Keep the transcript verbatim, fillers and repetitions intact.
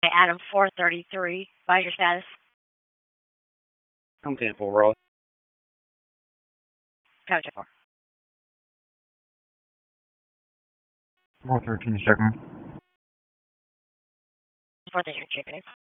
Adam four thirty-three. By your status. I'm ten four, Ross. Coach four. four thirteen, second. four thirty-three, chicken.